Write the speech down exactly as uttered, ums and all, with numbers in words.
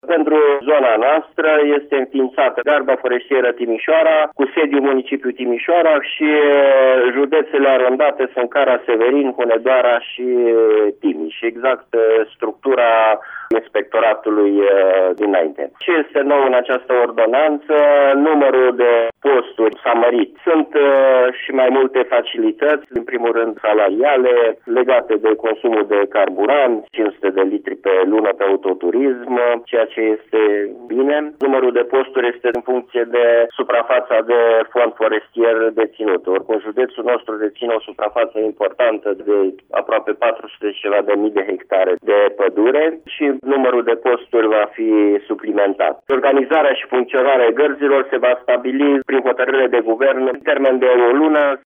Pentru zona noastră este înființată Garda Forestieră Timișoara, cu sediul municipiul Timișoara și județele arondate sunt Cara Severin, Hunedoara și Timiș. Exact structura inspectoratului dinainte. Ce este nou în această ordonanță? Numărul de posturi s-a mărit. Sunt și mai multe facilități, în primul rând salariale, legate de consumul de carburant, cinci sute de litri pe lună pe autoturism, ceea ce este bine. Numărul de posturi este în funcție de suprafața de fond forestier deținut. Oricum, județul nostru deține o suprafață importantă de aproape patru sute ceva de mii de hectare de pădure și numărul de posturi va fi suplimentat. Organizarea și funcționarea gărzilor se va stabili prin hotărâre de guvern în termen de o lună